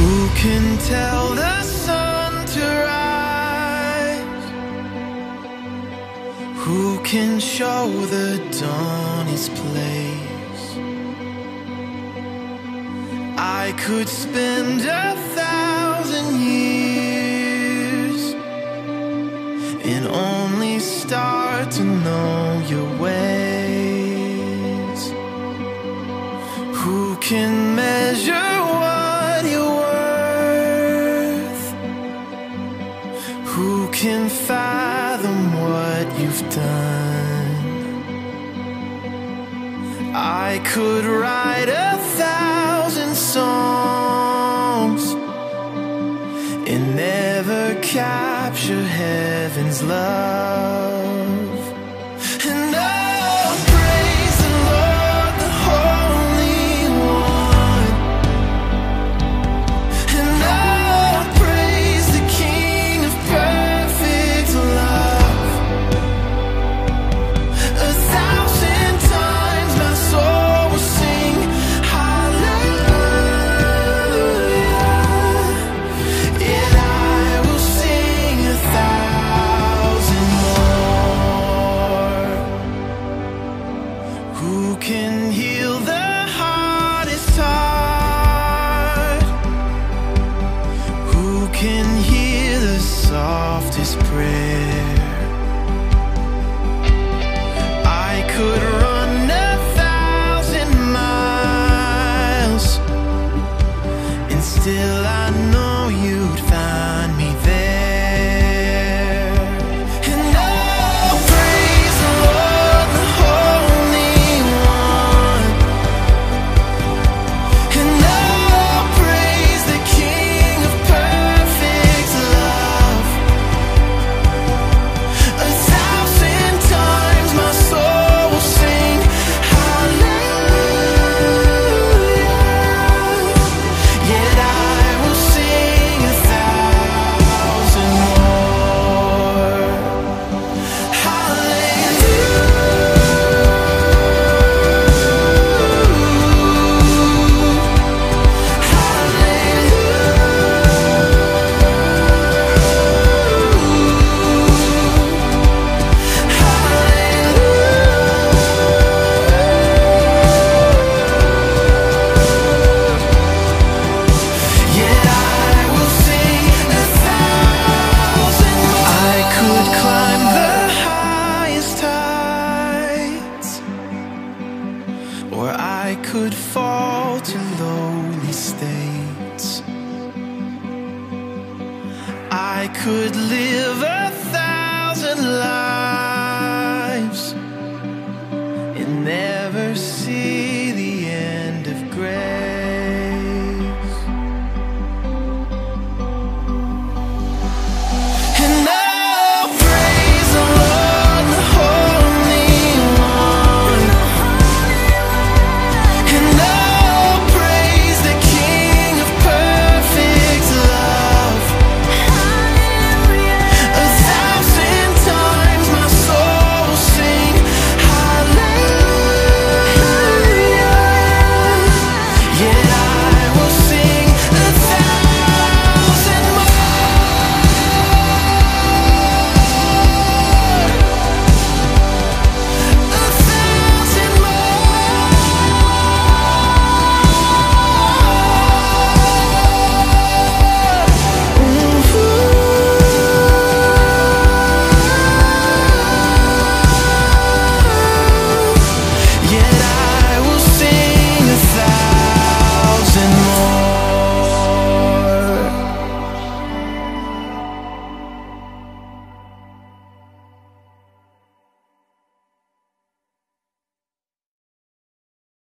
Who can tell the sun to rise? Who can show the dawn its place? I could spend 1,000 years and only start to know your ways. Who can measure what you're worth? Who can fathom what you've done? I could write 1,000 songs and never capture heaven's love. And I'll praise the Lord, the Holy One. And I'll praise the King of perfect love. 1,000 times my soul will sing hallelujah. Yet I will sing 1,000 more. Who can heal the hardest heart? Who can hear the softest prayer? I could run 1,000 miles and still I know you'd find me there. And I'll praise the Lord, the Holy One. And I'll praise the King of perfect love. 1,000 times my soul will sing hallelujah. Yet I will sing 1,000 more. Yet I will sing 1,000 more. I could climb the highest heights, or I could fall to lowly states. I could live 1,000 lives